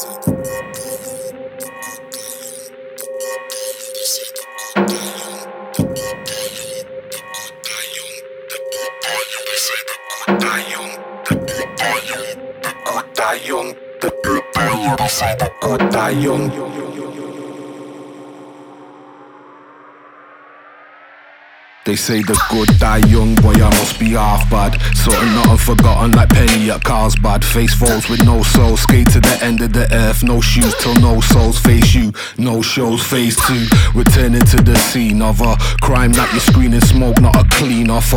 They say the good die young, boy I must be half bad. Something not unforgotten like Penny at Carlsbad. Face falls with no soul, skate to the end of the earth. No shoes till no souls face you. No shows, phase 2, returning to the scene of a crime that you're screening smoke, not a clean offer.